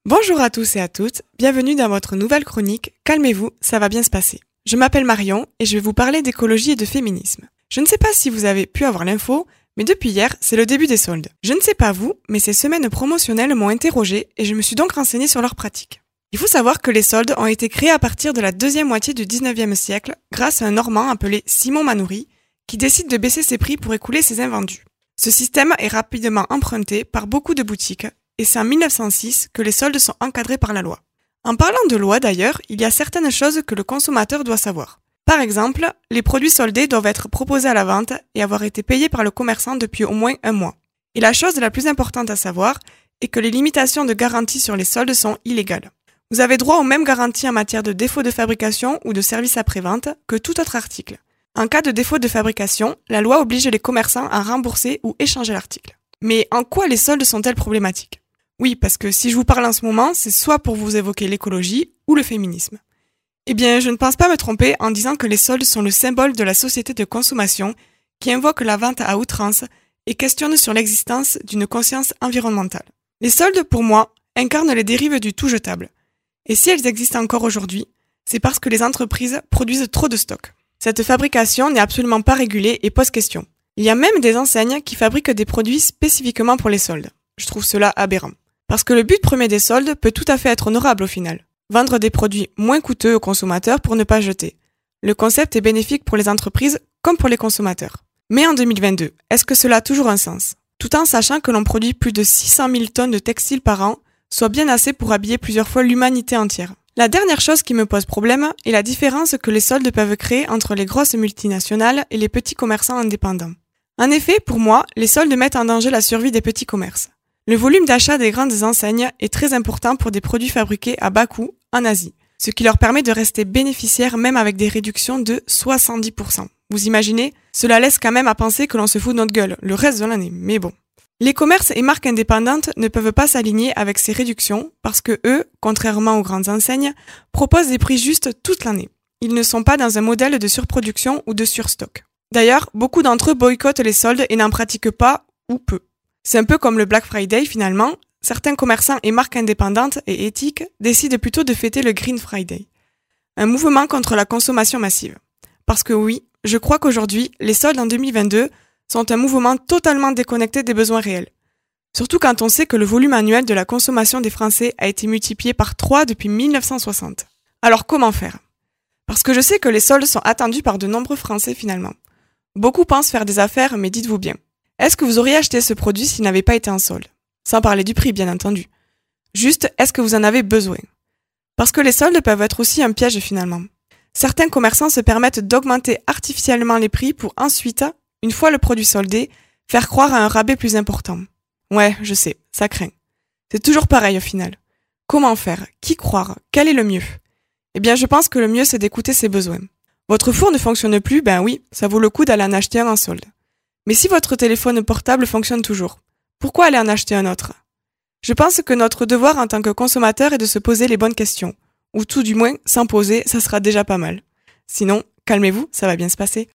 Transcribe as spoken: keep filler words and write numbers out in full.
Bonjour à tous et à toutes, bienvenue dans votre nouvelle chronique « Calmez-vous, ça va bien se passer ». Je m'appelle Marion et je vais vous parler d'écologie et de féminisme. Je ne sais pas si vous avez pu avoir l'info, mais depuis hier, c'est le début des soldes. Je ne sais pas vous, mais ces semaines promotionnelles m'ont interrogée et je me suis donc renseignée sur leurs pratiques. Il faut savoir que les soldes ont été créés à partir de la deuxième moitié du dix-neuvième siècle grâce à un Normand appelé Simon Manoury qui décide de baisser ses prix pour écouler ses invendus. Ce système est rapidement emprunté par beaucoup de boutiques et c'est en mille neuf cent six que les soldes sont encadrés par la loi. En parlant de loi d'ailleurs, il y a certaines choses que le consommateur doit savoir. Par exemple, les produits soldés doivent être proposés à la vente et avoir été payés par le commerçant depuis au moins un mois. Et la chose la plus importante à savoir est que les limitations de garantie sur les soldes sont illégales. Vous avez droit aux mêmes garanties en matière de défaut de fabrication ou de service après-vente que tout autre article. En cas de défaut de fabrication, la loi oblige les commerçants à rembourser ou échanger l'article. Mais en quoi les soldes sont-elles problématiques ? Oui, parce que si je vous parle en ce moment, c'est soit pour vous évoquer l'écologie ou le féminisme. Eh bien, je ne pense pas me tromper en disant que les soldes sont le symbole de la société de consommation qui invoque la vente à outrance et questionne sur l'existence d'une conscience environnementale. Les soldes, pour moi, incarnent les dérives du tout jetable. Et si elles existent encore aujourd'hui, c'est parce que les entreprises produisent trop de stocks. Cette fabrication n'est absolument pas régulée et pose question. Il y a même des enseignes qui fabriquent des produits spécifiquement pour les soldes. Je trouve cela aberrant. Parce que le but premier des soldes peut tout à fait être honorable au final. Vendre des produits moins coûteux aux consommateurs pour ne pas jeter. Le concept est bénéfique pour les entreprises comme pour les consommateurs. Mais en deux mille vingt-deux, est-ce que cela a toujours un sens ? Tout en sachant que l'on produit plus de six cent mille tonnes de textiles par an, soit bien assez pour habiller plusieurs fois l'humanité entière. La dernière chose qui me pose problème est la différence que les soldes peuvent créer entre les grosses multinationales et les petits commerçants indépendants. En effet, pour moi, les soldes mettent en danger la survie des petits commerces. Le volume d'achat des grandes enseignes est très important pour des produits fabriqués à bas coût en Asie, ce qui leur permet de rester bénéficiaires même avec des réductions de soixante-dix pour cent. Vous imaginez ? Cela laisse quand même à penser que l'on se fout de notre gueule le reste de l'année, mais bon. Les commerces et marques indépendantes ne peuvent pas s'aligner avec ces réductions parce que eux, contrairement aux grandes enseignes, proposent des prix justes toute l'année. Ils ne sont pas dans un modèle de surproduction ou de surstock. D'ailleurs, beaucoup d'entre eux boycottent les soldes et n'en pratiquent pas ou peu. C'est un peu comme le Black Friday finalement, certains commerçants et marques indépendantes et éthiques décident plutôt de fêter le Green Friday. Un mouvement contre la consommation massive. Parce que oui, je crois qu'aujourd'hui, les soldes en deux mille vingt-deux sont un mouvement totalement déconnecté des besoins réels. Surtout quand on sait que le volume annuel de la consommation des Français a été multiplié par trois depuis mille neuf cent soixante. Alors comment faire ? Parce que je sais que les soldes sont attendus par de nombreux Français finalement. Beaucoup pensent faire des affaires, mais dites-vous bien. Est-ce que vous auriez acheté ce produit s'il n'avait pas été en solde ? Sans parler du prix, bien entendu. Juste, est-ce que vous en avez besoin ? Parce que les soldes peuvent être aussi un piège finalement. Certains commerçants se permettent d'augmenter artificiellement les prix pour ensuite, une fois le produit soldé, faire croire à un rabais plus important. Ouais, je sais, ça craint. C'est toujours pareil au final. Comment faire ? Qui croire ? Quel est le mieux ? Eh bien, je pense que le mieux c'est d'écouter ses besoins. Votre four ne fonctionne plus, ben oui, ça vaut le coup d'aller en acheter un en solde. Mais si votre téléphone portable fonctionne toujours, pourquoi aller en acheter un autre ? Je pense que notre devoir en tant que consommateur est de se poser les bonnes questions. Ou tout du moins, s'en poser, ça sera déjà pas mal. Sinon, calmez-vous, ça va bien se passer.